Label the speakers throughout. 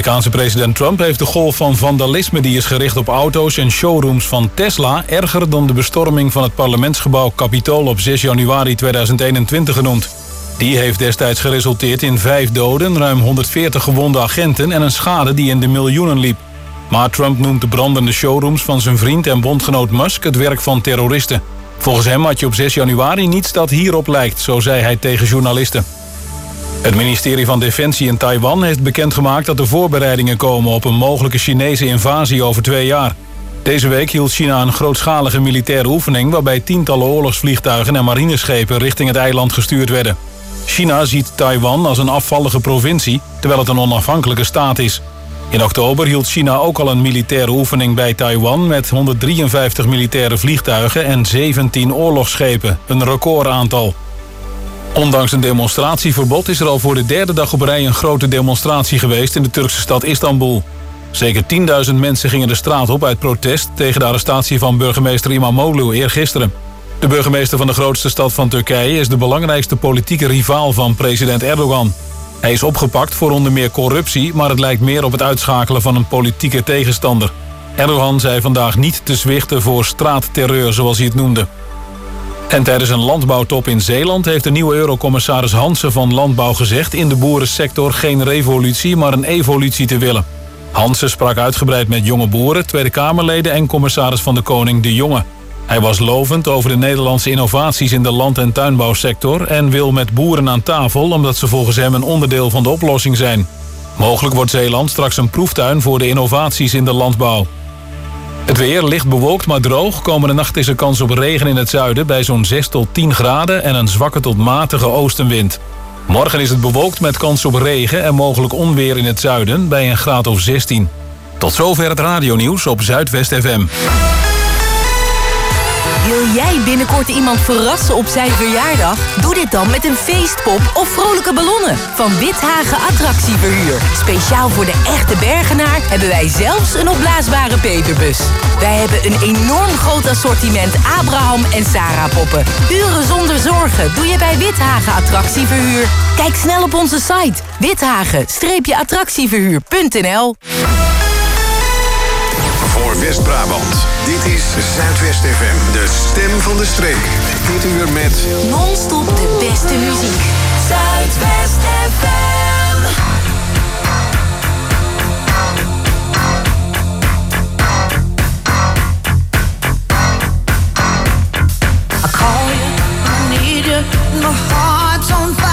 Speaker 1: Amerikaanse president Trump heeft de golf van vandalisme die is gericht op auto's en showrooms van Tesla erger dan de bestorming van het parlementsgebouw Capitool op 6 januari 2021 genoemd. Die heeft destijds geresulteerd in 5 doden, ruim 140 gewonde agenten en een schade die in de miljoenen liep. Maar Trump noemt de brandende showrooms van zijn vriend en bondgenoot Musk het werk van terroristen. Volgens hem had je op 6 januari niets dat hierop lijkt, zo zei hij tegen journalisten. Het ministerie van Defensie in Taiwan heeft bekendgemaakt dat er voorbereidingen komen op een mogelijke Chinese invasie over 2 jaar. Deze week hield China een grootschalige militaire oefening waarbij tientallen oorlogsvliegtuigen en marineschepen richting het eiland gestuurd werden. China ziet Taiwan als een afvallige provincie, terwijl het een onafhankelijke staat is. In oktober hield China ook al een militaire oefening bij Taiwan met 153 militaire vliegtuigen en 17 oorlogsschepen, een recordaantal. Ondanks een demonstratieverbod is er al voor de 3e dag op rij een grote demonstratie geweest in de Turkse stad Istanbul. Zeker 10.000 mensen gingen de straat op uit protest tegen de arrestatie van burgemeester İmamoğlu eergisteren. De burgemeester van de grootste stad van Turkije is de belangrijkste politieke rivaal van president Erdogan. Hij is opgepakt voor onder meer corruptie, maar het lijkt meer op het uitschakelen van een politieke tegenstander. Erdogan zei vandaag niet te zwichten voor straatterreur, zoals hij het noemde. En tijdens een landbouwtop in Zeeland heeft de nieuwe eurocommissaris Hansen van Landbouw gezegd in de boerensector geen revolutie, maar een evolutie te willen. Hansen sprak uitgebreid met jonge boeren, Tweede Kamerleden en commissaris van de Koning De Jonge. Hij was lovend over de Nederlandse innovaties in de land- en tuinbouwsector en wil met boeren aan tafel omdat ze volgens hem een onderdeel van de oplossing zijn. Mogelijk wordt Zeeland straks een proeftuin voor de innovaties in de landbouw. Het weer licht bewolkt maar droog. Komende nacht is er kans op regen in het zuiden bij zo'n 6 tot 10 graden en een zwakke tot matige oostenwind. Morgen is het bewolkt met kans op regen en mogelijk onweer in het zuiden bij een graad of 16. Tot zover het radionieuws op Zuidwest FM.
Speaker 2: Wil jij binnenkort iemand verrassen op zijn verjaardag? Doe dit dan met een feestpop of vrolijke ballonnen van Withagen Attractieverhuur. Speciaal voor de echte Bergenaar hebben wij zelfs een opblaasbare peperbus. Wij hebben een enorm groot assortiment Abraham en Sarah poppen. Huren zonder zorgen doe je bij Withagen Attractieverhuur. Kijk snel op onze site withagen-attractieverhuur.nl.
Speaker 3: Voor West-Brabant. Dit is Zuidwest FM, de stem van de streek. Dit uur met
Speaker 2: Non-stop de beste muziek.
Speaker 4: Zuidwest FM.
Speaker 5: I call you, I need you, my heart's on fire.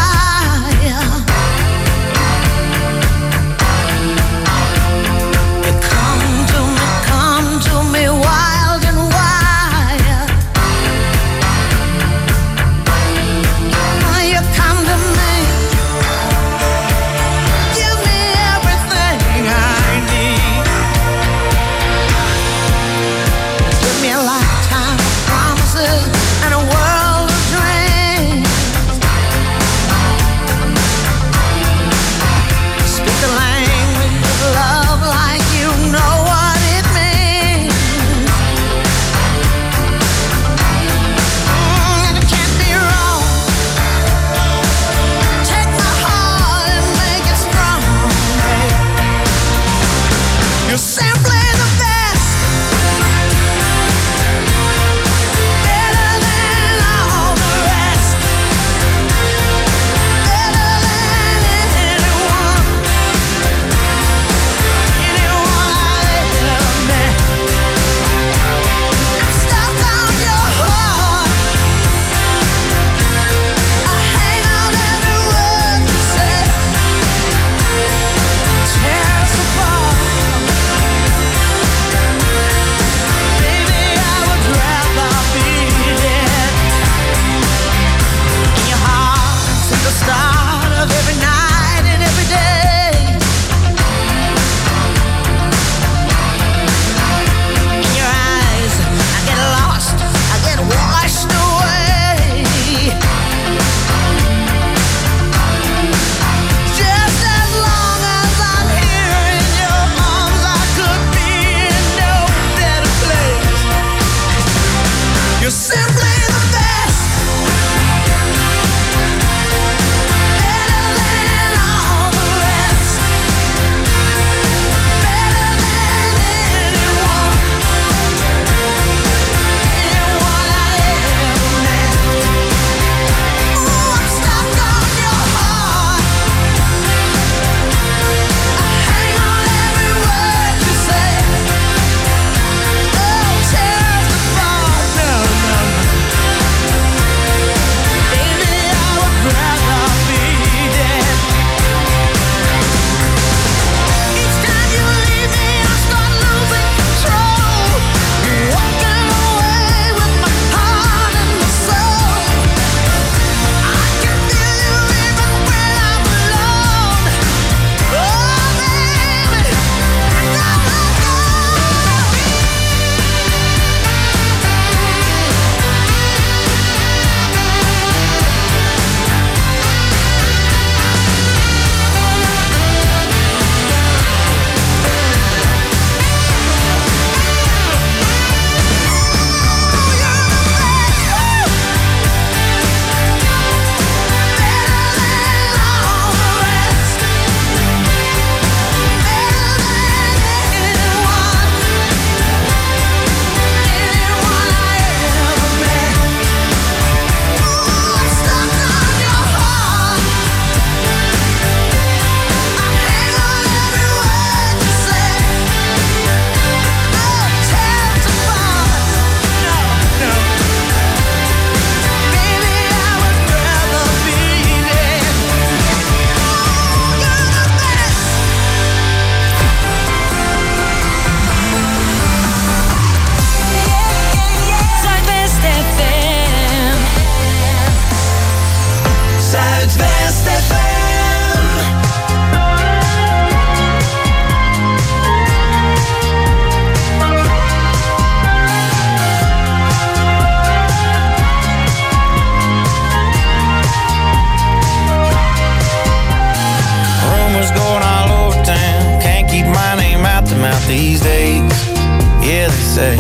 Speaker 6: these days. Yeah, they say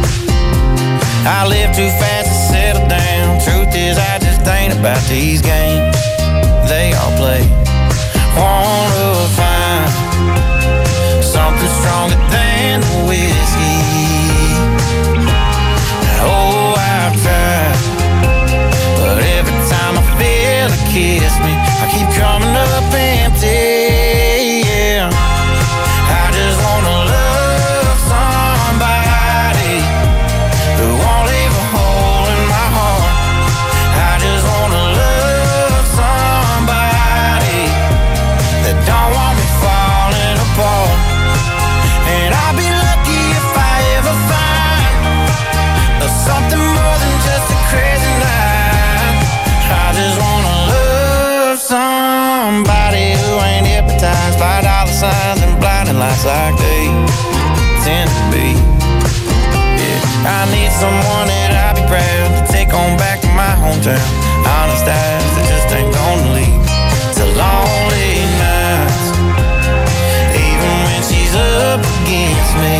Speaker 6: I live too fast to settle down. Truth is, I just ain't about these games they all play. Wanna find something stronger than the whiskey. Oh, I've tried, but every time I feel it kiss me, I keep coming up empty. Yeah, I just wanna love somebody who won't leave a hole in my heart. I just wanna love somebody that don't want me falling apart. And I'll be lucky if I ever find something more than just a crazy night. I just wanna love somebody who ain't hypnotized by dollar signs and blinding lights like they tend to be. Yeah, I need someone that I'll be proud to take on back to my hometown. Honest eyes that just ain't gonna lead to lonely nights, even when she's up against me.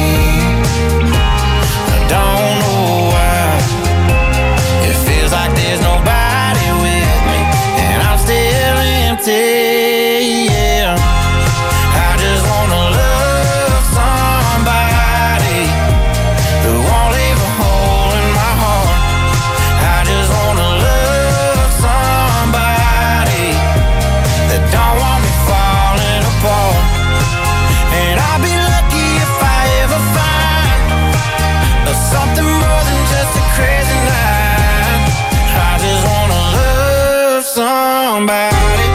Speaker 6: I don't know why it feels like there's nobody with me, and I'm still empty. Yeah, I just wanna love somebody who won't leave a hole in my heart. I just wanna love somebody that don't want me falling apart. And I'll be lucky if I ever find something more than just a crazy night. I just wanna love somebody.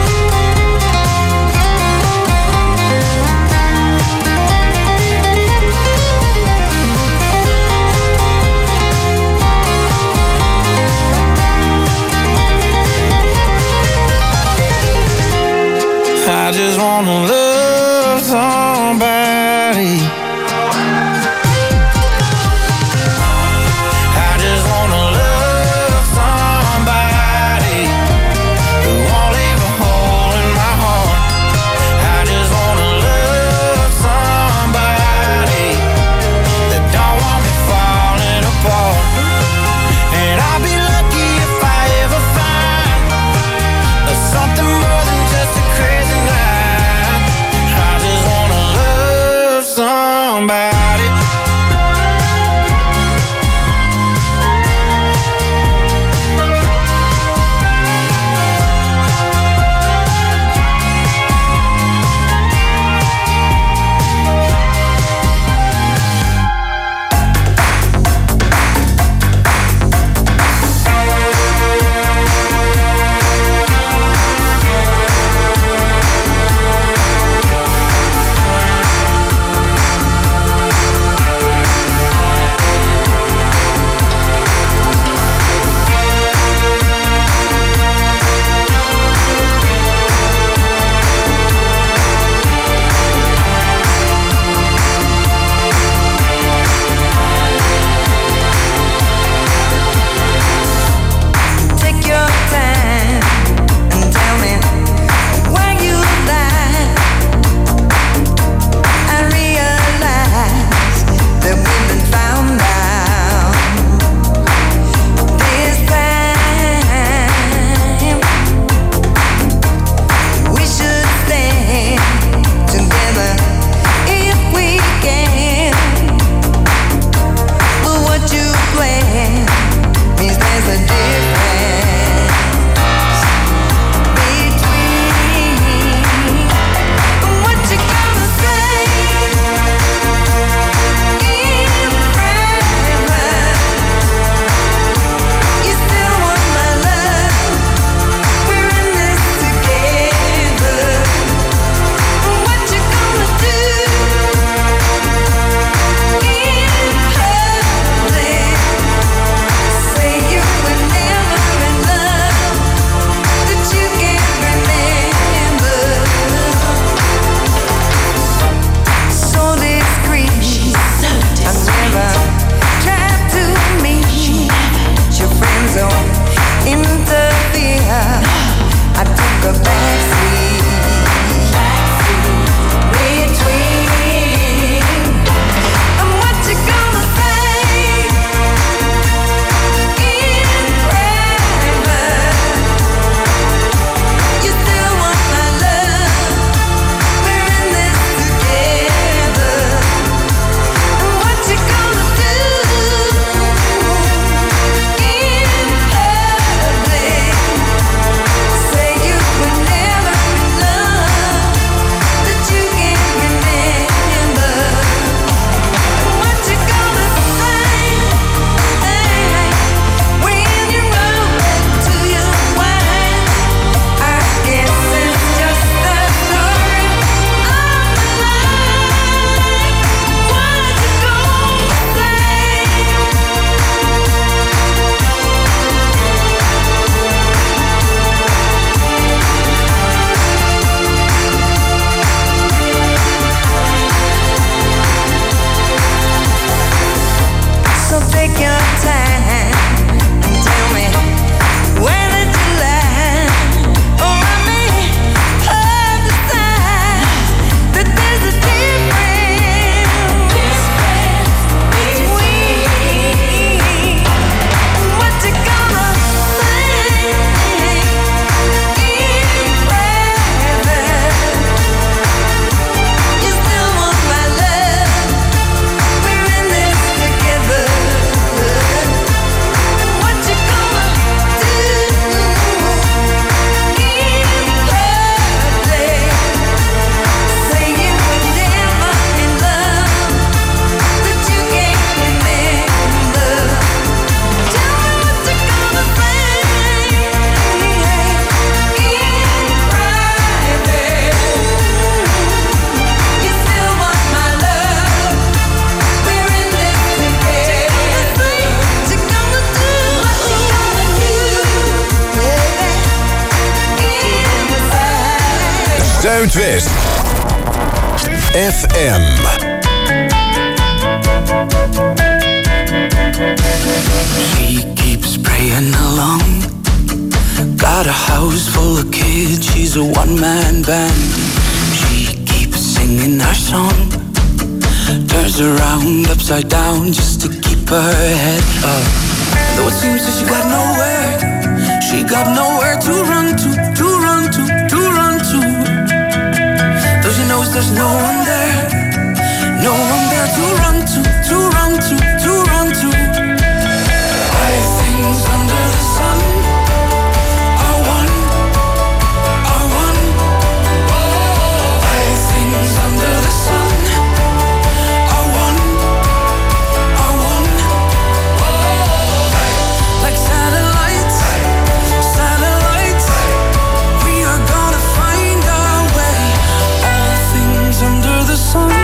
Speaker 6: I just wanna love somebody. I just wanna love somebody who won't leave a hole in my heart. I just wanna love somebody that don't want me falling apart. And I'll be lucky if I ever find something more than just a crazy night. I just wanna love somebody.
Speaker 5: take your time and tell me where did you land? Or I may understand that there's a difference between what you gonna say in private. You still want my love, we're in this together. What you gonna do in public? Say you were never in love, that you can't remember. Tell me what you gonna say in private. You still want my love, we're in this together. What you gonna do, what you gonna do, baby, in private.
Speaker 3: Zuidwest FM.
Speaker 6: She keeps praying along. Got a house full of kids, she's a one-man band. She keeps singing our song. Turns around upside down just to keep her head up. Though it seems that she got nowhere to run to run to, to run to. Though she knows there's no one there to run to, to run to, to run to. All things under the sun are one, are one. All things under the sun are one, are one. Like satellites, satellites, we are gonna find our way. All things under the sun.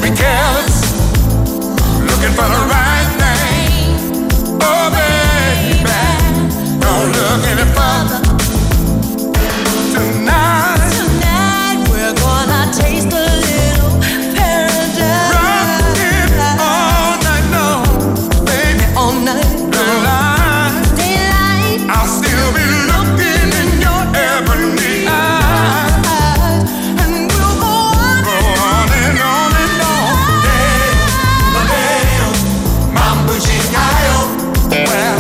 Speaker 6: be careless, looking for the right thing. Oh, baby, don't look any further. Tonight we're gonna taste a little paradise. Rockin' all night long, baby, all night long. Daylight, I'll still be looking in your ebony eyes, and we'll go on and on and on. Damn, mambo G.I.O. Well,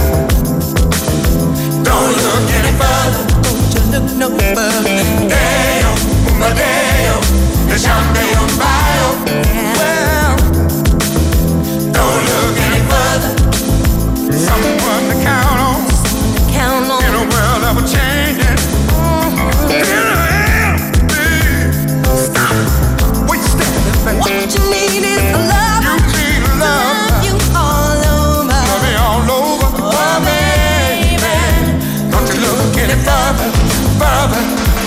Speaker 6: don't look any further. Look no further. Damn, Madeo, the champagne on fire. Well, don't look any further. Someone to count on. In a world ever changing. Stop. What you standing for? What you need is love. You need love. Love you all over. Love me all over. Oh, baby, don't you look any further. Further.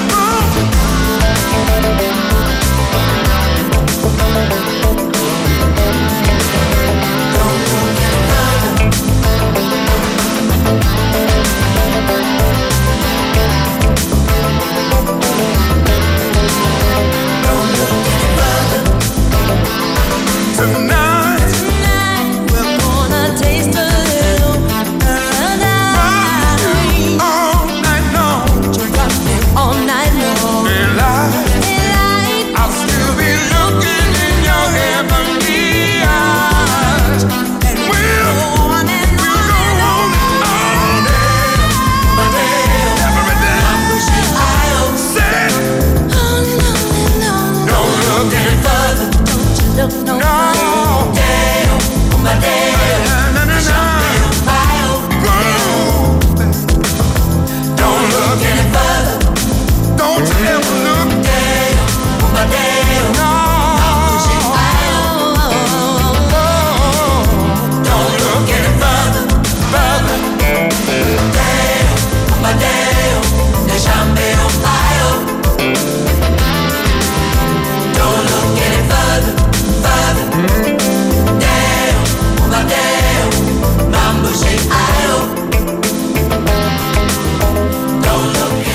Speaker 6: Tonight we're gonna taste a little paradise. All night long. All night long. Daylight, I'll still be looking in your ebony eyes. And we'll go on and on all day. Every day. I'll say, oh, no. Don't look any further. Don't you look no further. Damn, my day. Don't look any further. Don't you ever look down, my damn. No. Don't look any further, further. Damn, my damn. The champagne on fire. Don't look any further, further. Damn, my damn. Mambo G.I.O. Don't look any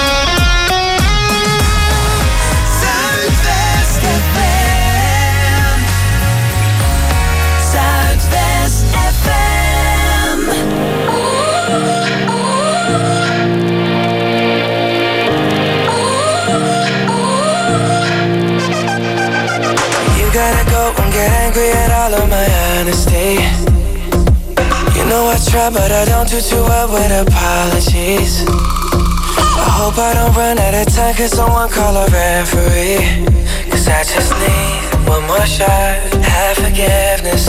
Speaker 7: angry at all of my honesty. You know I try, but I don't do too well with apologies. I hope I don't run out of time, cause someone call a referee. Cause I just need one more shot, have forgiveness.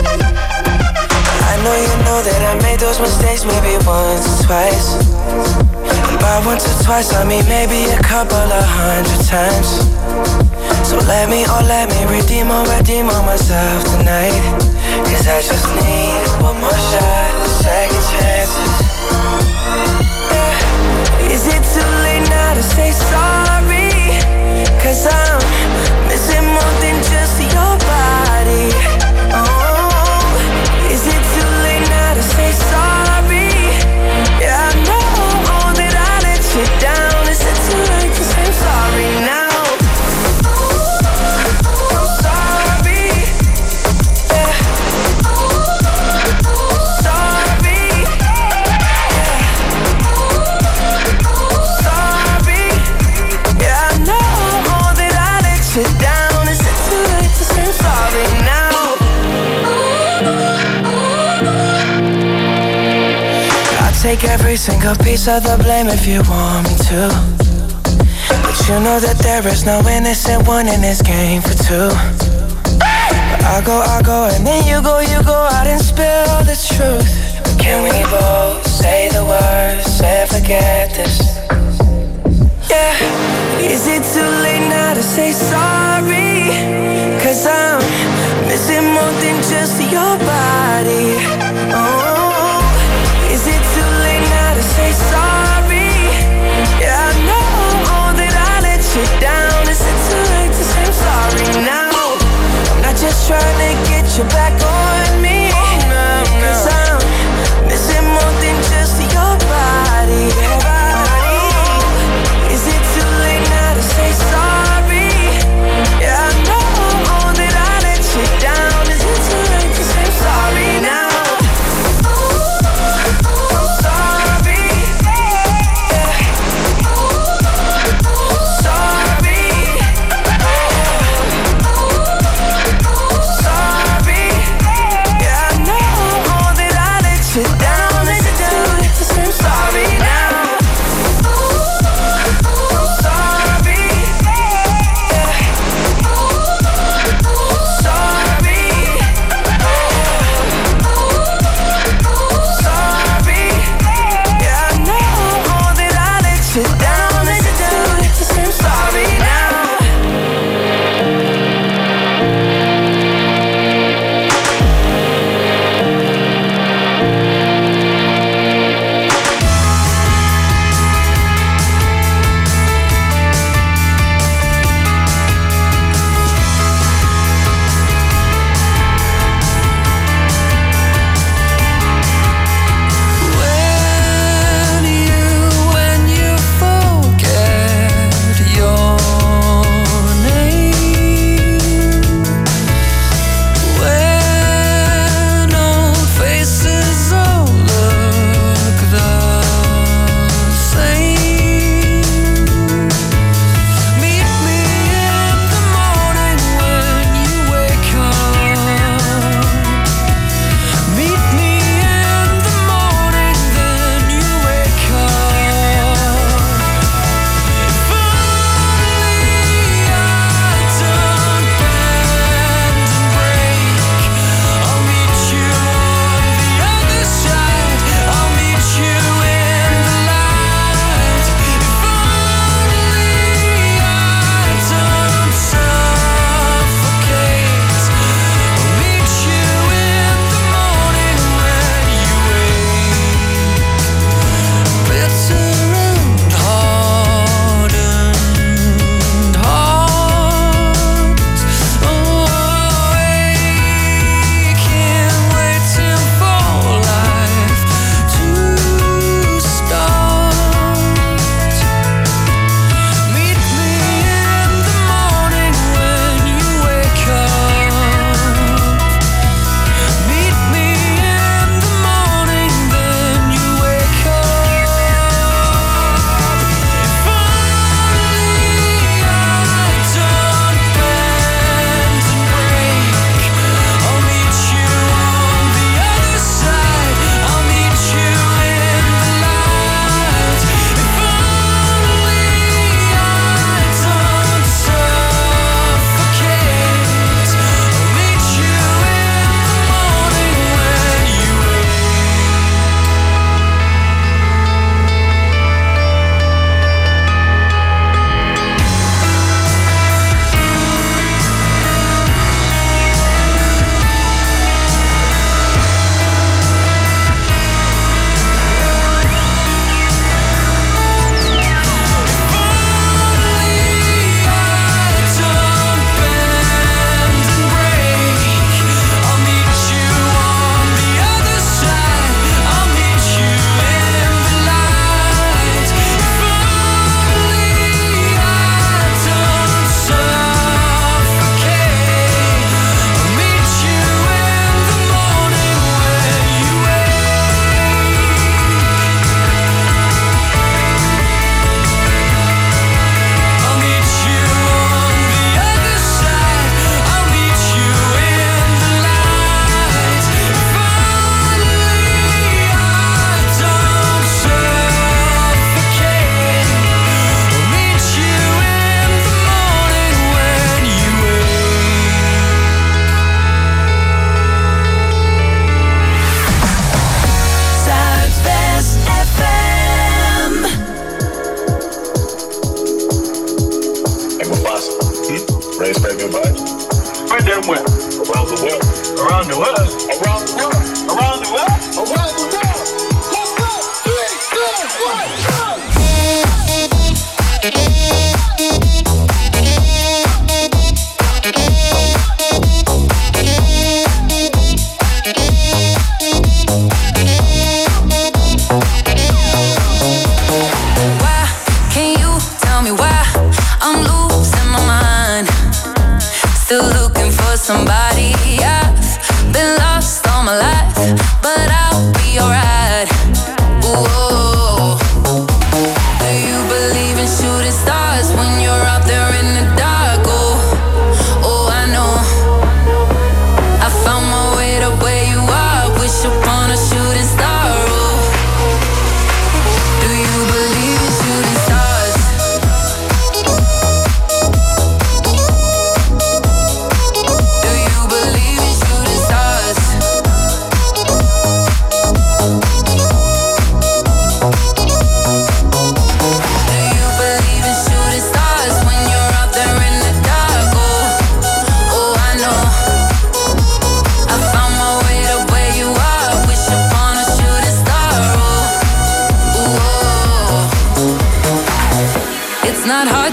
Speaker 7: I know you know that I made those mistakes maybe once or twice. And by once or twice I mean maybe a couple of 100 times. So let me redeem on myself tonight. Cause I just need one more shot, second chances. Yeah. Is it too late now to say sorry? Cause I'm missing more than just your body. Oh, is it too late now to say sorry? Yeah, I know that I let you down. Is it too late to say sorry now? Take every single piece of the blame if you want me to. But you know that there is no innocent one in this game for two. But I go, and then you go out and spill the truth. Can we both say the words and forget this? Yeah, is it too late now to say sorry? Cause I'm missing more than just your body. Oh, is it too late now to say sorry? Yeah, I know that I let you down. Is it too late to say I'm sorry now? I'm not put your back on me. Cause I'm missing more than just your body. Is it too late now to say sorry? Yeah, I know that I let you down. Is it too late to say sorry now? I'm sorry. Yeah. Sorry. Sorry. Yeah, I know that I let you down. Is it too late to say sorry now?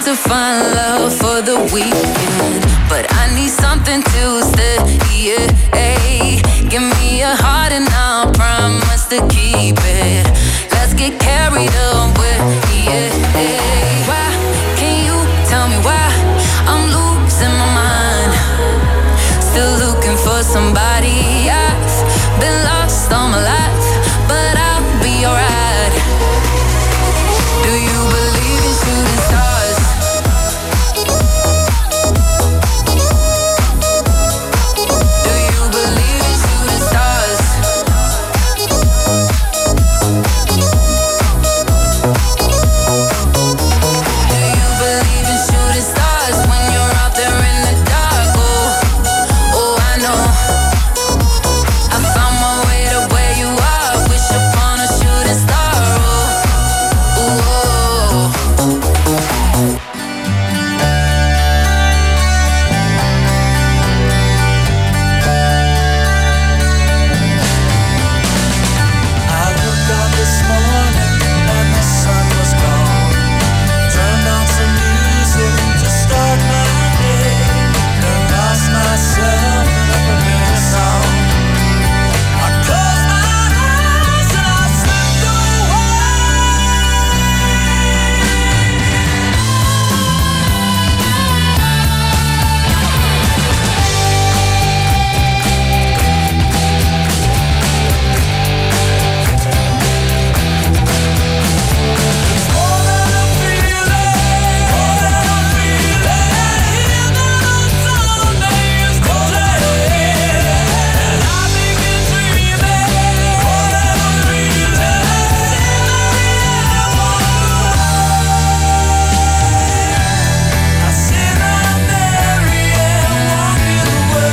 Speaker 8: to find love for the weekend, but I need something to stay. Yeah, give me a heart and I'll promise to keep it. Let's get carried away. Yeah, why can you tell me why I'm losing my mind? Still looking for somebody. I've been lost all my life, but I'll be alright. Do you believe in shooting stars? Do you believe in shooting stars? Do you believe in shooting stars when you're out there in the dark? Oh, I know. I found my way to where you are. Wish upon a shooting star.
Speaker 6: I woke up this morning and the sun was gone. Turned on some music to start my day, and lost myself in a familiar song. I closed my eyes and I slipped away. It's more than a feeling, more than a feeling. Even on Sundays, and I begin dreaming, more than a feeling. I see my Mary walking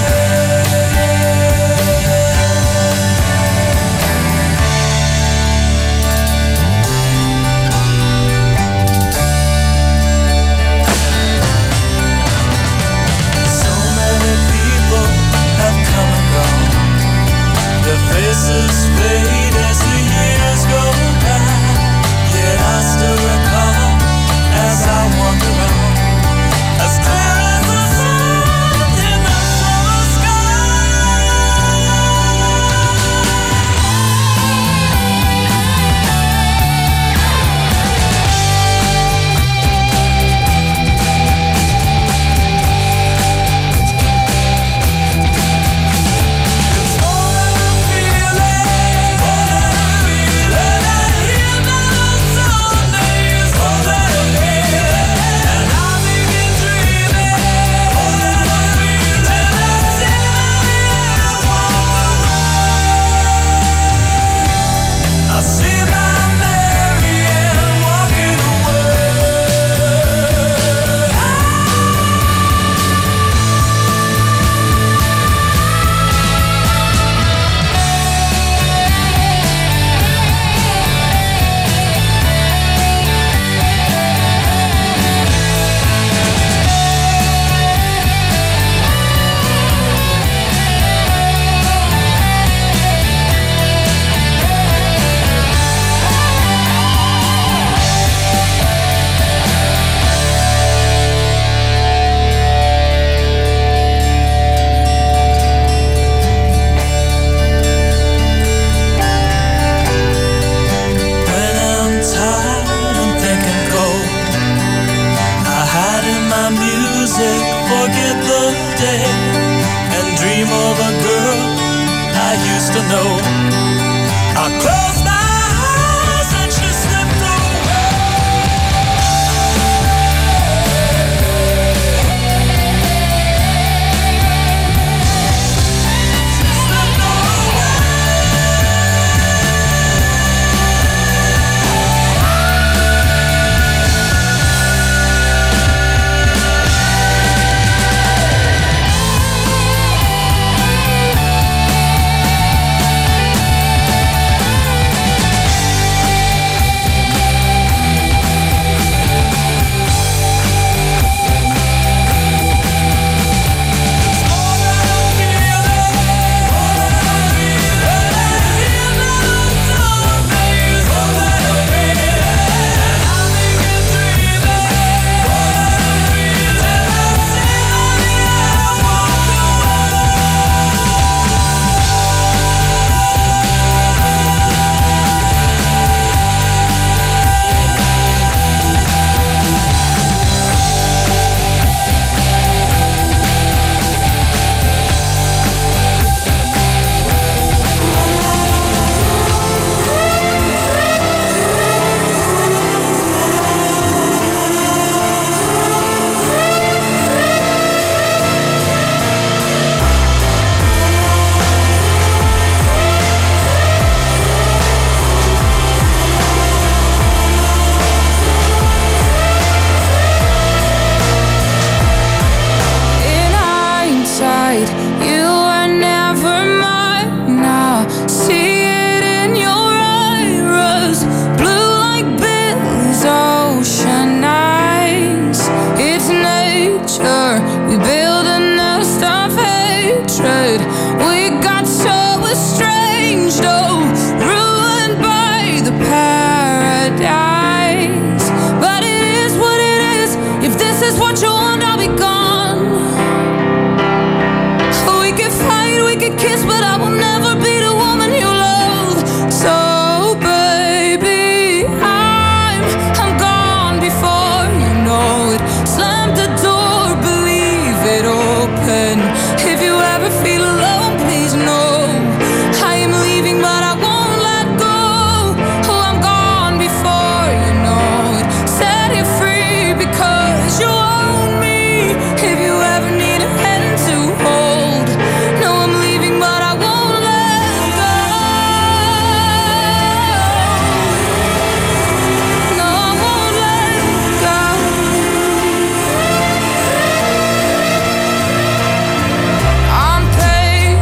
Speaker 6: So many people have come and gone. Their faces fade as the years go by. Yet I still recall as I wander on, as clear as the sun in the summer It's more than a feeling, more than a feeling. Even on Sundays, more than a feeling. And I begin dreaming, more than a feeling. I see my Mary walking away. When I'm tired and thinking cold, I hide in my music, forget the day, and dream of a girl I used to know. I close my eyes and she slipped away. She slipped away.
Speaker 8: but I will never be the woman you love. So baby, I'm gone before you know it. Slam the door, believe it open. If you ever feel alone, please know I am leaving, but I won't let go. Oh, I'm gone before you know it. Set you free because you own me. If you ever need a hand to hold, no, I'm leaving, but I won't let go. No, I won't let go. I'm patient,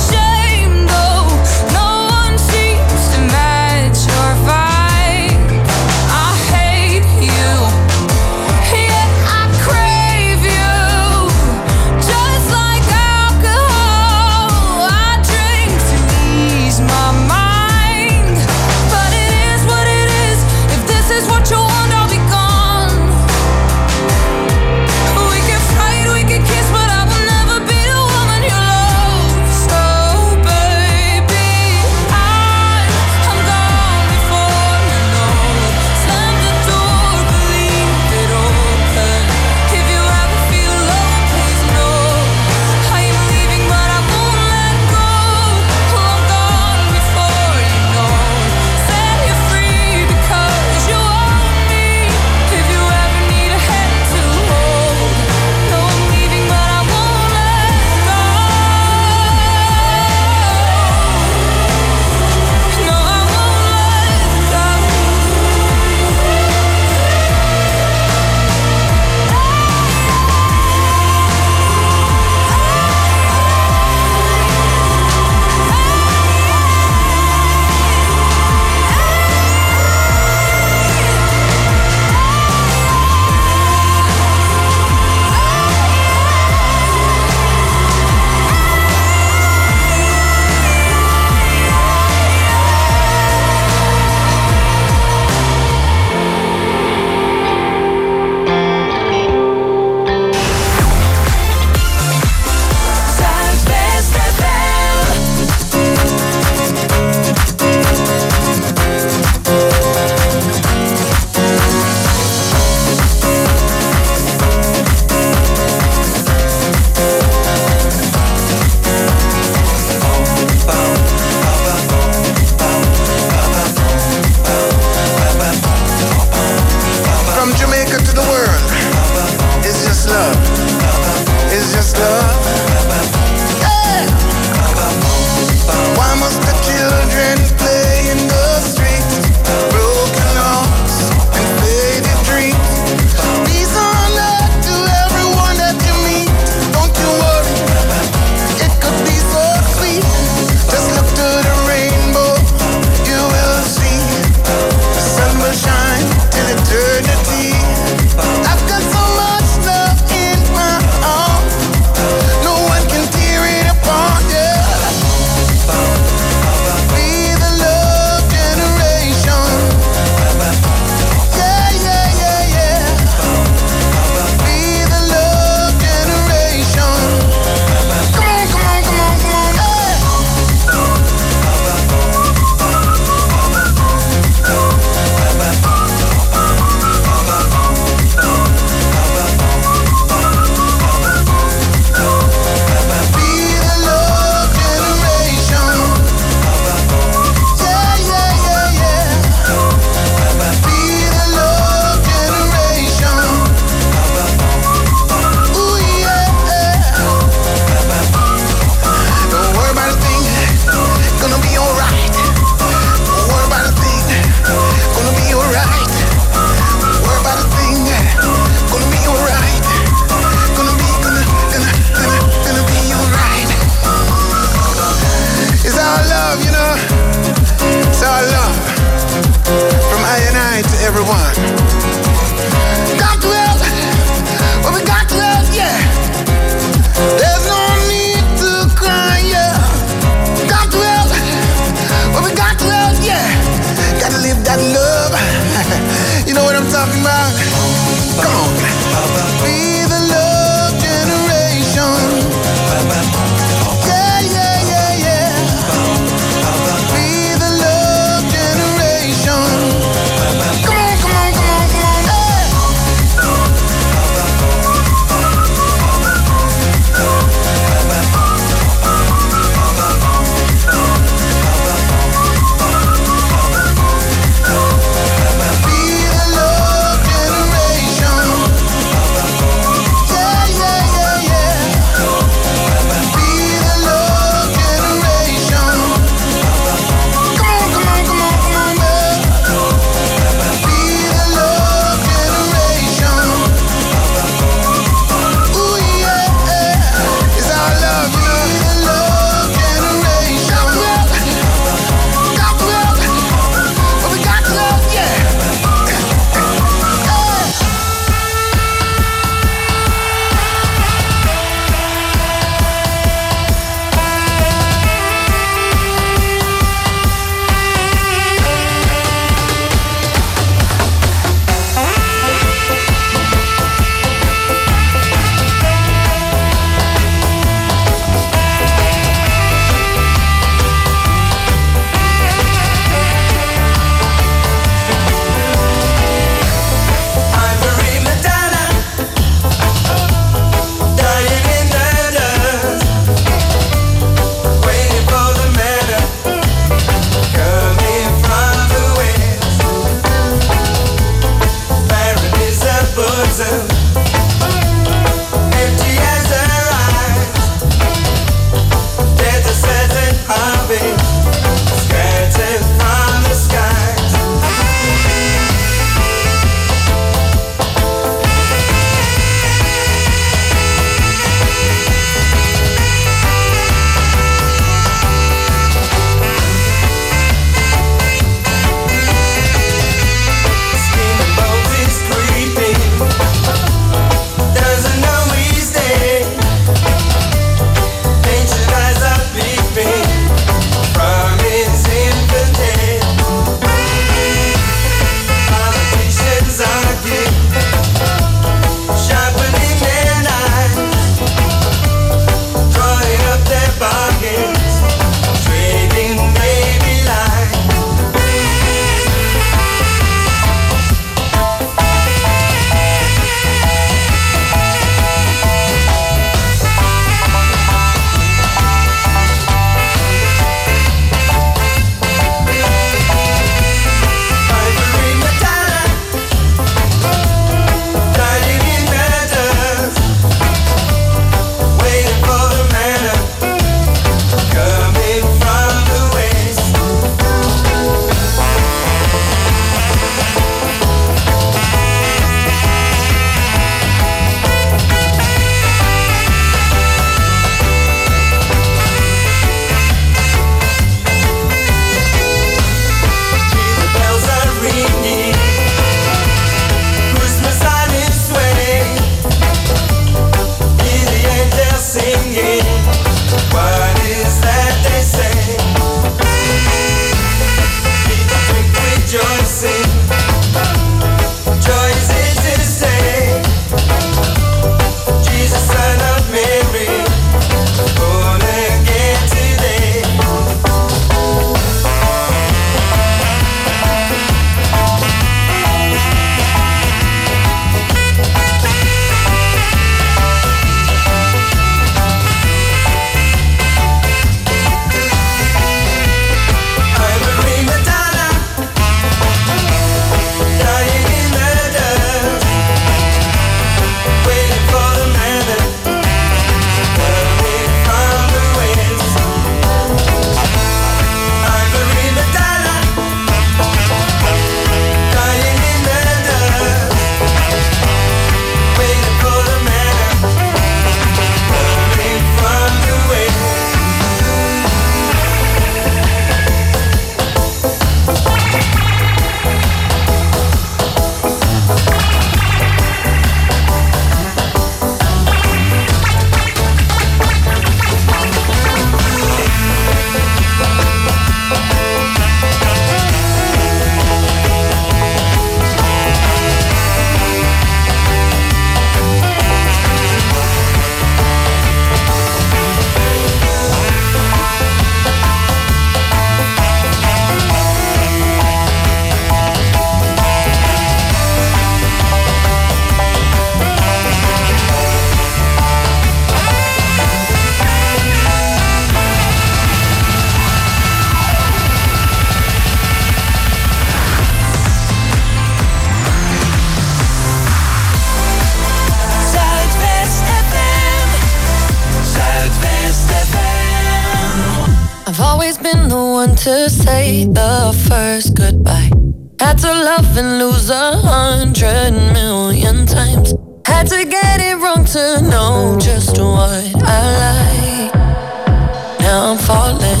Speaker 7: one to say the first goodbye. Had to love and lose 100 million times. Had to get it wrong to know just what I like. Now I'm falling.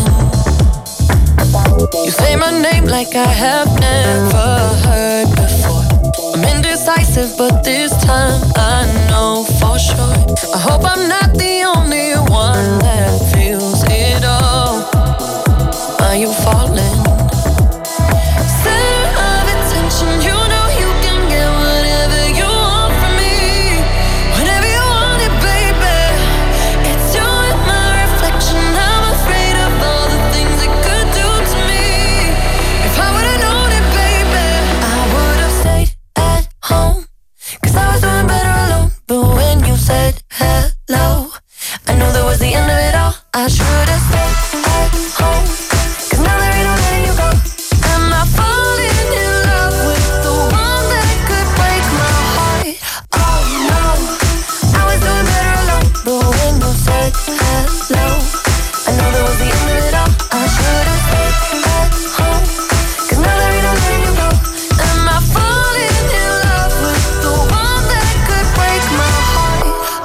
Speaker 7: You say my name like I have never heard before. I'm indecisive, but this time I know for sure. I hope I'm not the only one that feels it all. Are you falling? Center of attention, you know you can get whatever you want from me. Whenever you want it, baby. It's you and my reflection. I'm afraid of all the things it could do to me. If I would've known it, baby, I would've stayed at home. 'Cause I was doing better alone. But when you said hello, I knew that was the end of it all. I should've stayed at home. 'Cause now there ain't no letting you go. Am I falling in love with the one that could break my heart? Oh no, I was doing better alone. But when you said hello, I knew that was the end of it all. I should've stayed at home. 'Cause now there ain't no letting you go. Am I falling in love with the one that could break my heart?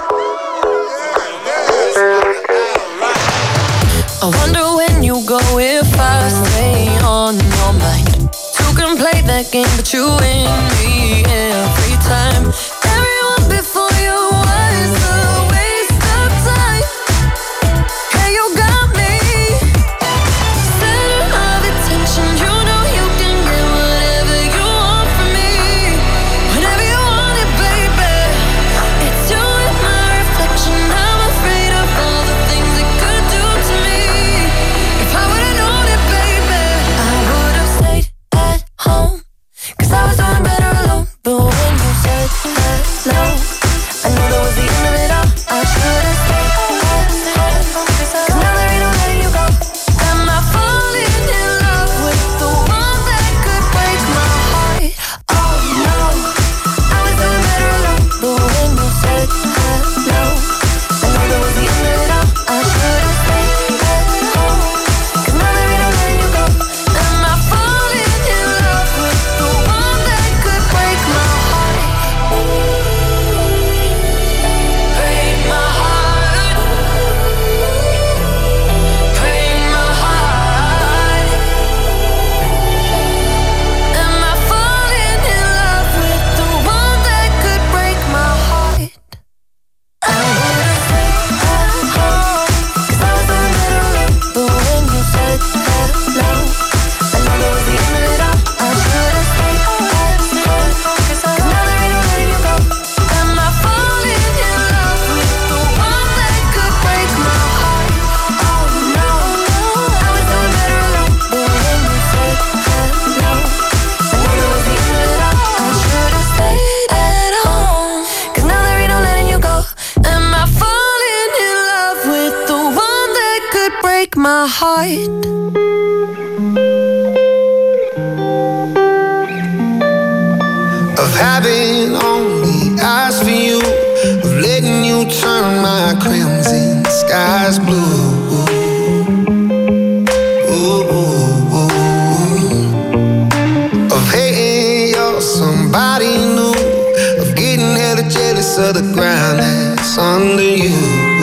Speaker 7: I wonder when you go if I stay on your mind. Two can play that game, but you win me every time. Everyone before you was a waste of time. Hey, you got me. Center of attention, you know you can get whatever you want from me. Whenever you want it, baby. It's you and my reflection. I'm afraid of all the things it could do to me. If I would've known it, baby, I would've stayed at home. 'Cause I was doing better alone. But when you said hello, I knew that was the end of it all. I should've stayed at home. 'Cause now there ain't no letting you go. Am I falling in love with the one that could break my heart? Oh no, I was doing better alone. But when you said hello, I knew that was the end of it all. I should've stayed at home. 'Cause now there ain't no letting you go. Am I falling in love with the one that could break my heart? Break my heart. Break my heart. Am I falling in love with the one that could break my heart? I would've stayed at home. 'Cause I was doing better alone. But when you said hello, I knew that was the end of it all. I should've stayed at home. 'Cause now there ain't no letting you go. Am I falling in love with the one that could break my heart? Oh no, I was doing better alone. But when you said hello, I knew that was the end of it all. I should've stayed at home. 'Cause now there ain't no letting you go. Am I falling in love with the one that could break my heart?
Speaker 6: Of having only eyes for you, of letting you turn my crimson skies blue. Ooh. Of hating you're somebody new, of getting hella jealous of the ground that's under you.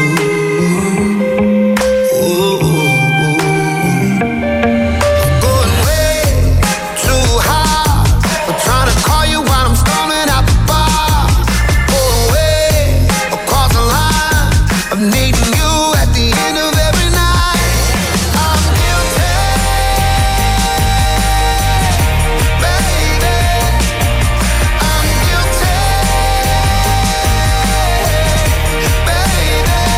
Speaker 6: Going way too hard, I'm trying to call you while I'm storming out the bar. Going way across the line of needing you at the end of every night. I'm guilty, baby. I'm guilty, baby.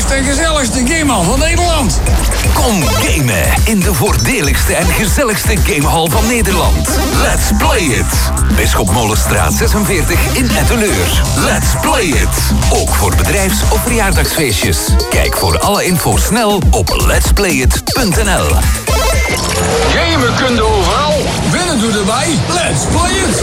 Speaker 9: leukste en gezelligste gamehal van Nederland.
Speaker 10: Kom gamen in de voordeligste en gezelligste gamehal van Nederland. Let's play it. Bisschop Molenstraat 46 in Etteleur. Let's play it. Ook voor bedrijfs- of verjaardagsfeestjes. Kijk voor alle info snel op letsplayit.nl.
Speaker 9: Gamen kun je overal. Winnen doe erbij. Let's play it.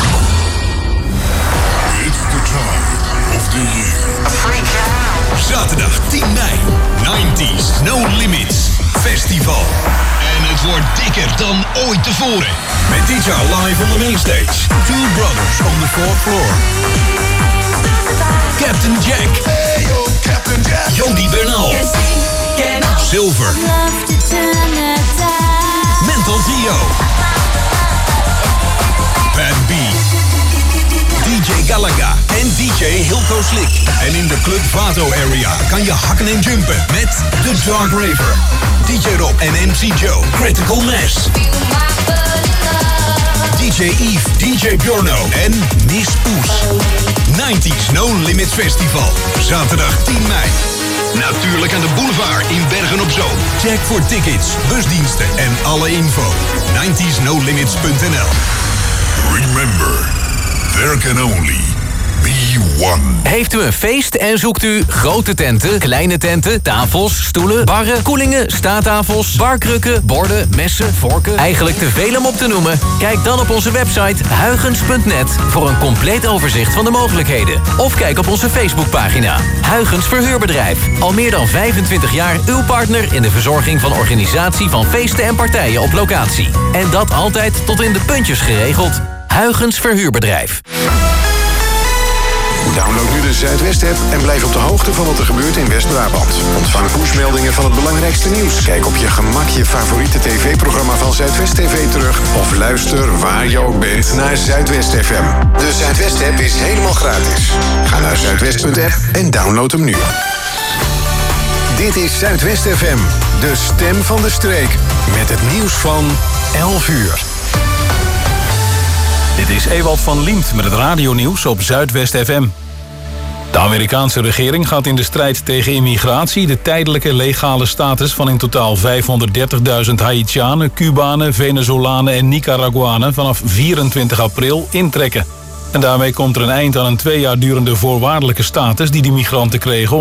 Speaker 3: It's the time of the year.
Speaker 11: Zaterdag 10 mei, 90s No Limits Festival. En het wordt dikker dan ooit tevoren. Met dit jaar live on the main stage. Two Brothers on the 4th floor. Captain Jack.
Speaker 3: Hey yo, Captain Jack.
Speaker 11: Jody Bernal. Silver. Mental Theo. Pat B. DJ Galaga en DJ Hilco Slick. En in de Club Vato area kan je hakken en jumpen met The Dark Raver, DJ Rob en MC Joe, Critical Mass, DJ Eve, DJ Bjorno en Miss Poes. 90s No Limits Festival, zaterdag 10 mei. Natuurlijk aan de boulevard in Bergen-op-Zoom. Check voor tickets, busdiensten en alle info. 90snolimits.nl.
Speaker 3: Remember, there can only be one.
Speaker 10: Heeft u een feest en zoekt u grote tenten, kleine tenten, tafels, stoelen, barren, koelingen, staattafels, barkrukken, borden, messen, vorken? Eigenlijk te veel om op te noemen? Kijk dan op onze website huygens.net voor een compleet overzicht van de mogelijkheden. Of kijk op onze Facebookpagina. Huygens Verhuurbedrijf. Al meer dan 25 jaar uw partner in de verzorging van organisatie van feesten en partijen op locatie. En dat altijd tot in de puntjes geregeld. Huygens Verhuurbedrijf.
Speaker 3: Download nu de Zuidwest-app en blijf op de hoogte van wat er gebeurt in West-Brabant. Ontvang pushmeldingen van het belangrijkste nieuws. Kijk op je gemak je favoriete tv-programma van Zuidwest TV terug. Of luister waar je ook bent naar Zuidwest FM. De Zuidwest-app is helemaal gratis. Ga naar zuidwest.app en download hem nu. Dit is Zuidwest FM, de stem van de streek. Met het nieuws van 11 uur.
Speaker 1: Dit is Ewald van Liemt met het radionieuws op Zuidwest FM. De Amerikaanse regering gaat in de strijd tegen immigratie de tijdelijke legale status van in totaal 530.000 Haitianen, Cubanen, Venezolanen en Nicaraguanen vanaf 24 april intrekken. En daarmee komt er een eind aan een 2 jaar durende voorwaardelijke status die de migranten kregen